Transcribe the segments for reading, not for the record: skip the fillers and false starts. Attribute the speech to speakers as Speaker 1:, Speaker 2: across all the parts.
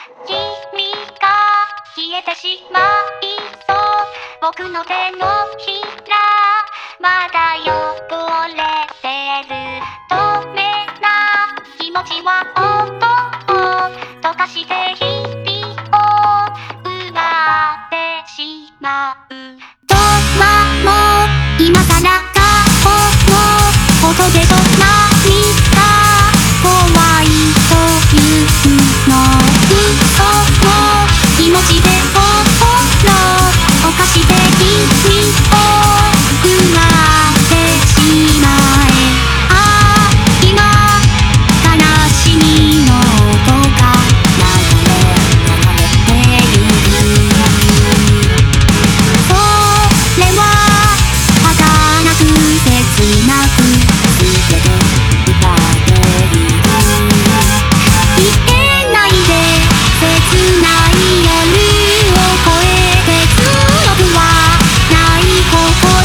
Speaker 1: 君が消えてしまいそう。僕の手のひらまだ汚れてる。透明な気持ちは音を溶かして日々を奪ってしまう。ドアも今さら過去のことでしょ。何か怖いというの。嘘の気持ちで心を犯して君を奪ってしまえ。ああ今悲しみの音が流れている。それは儚く切なく全て奪っている。言えないで切ない夜を越えて強くはない心。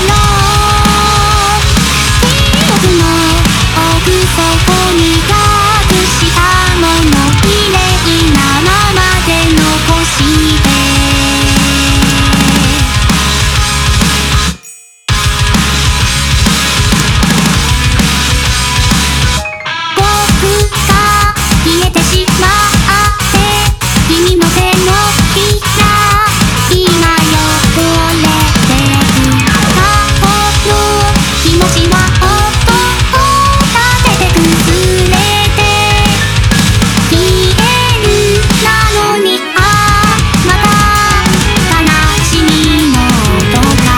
Speaker 1: 記憶の奥底に隠したもの綺麗なままで残して。僕が消えてしまって君の手のひら今汚れてく。過去の気持ちは音を立てて崩れて消える。なのにまた悲しみの音が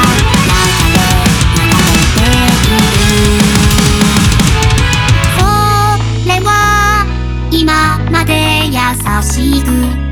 Speaker 1: 流れている。それは今まで優しく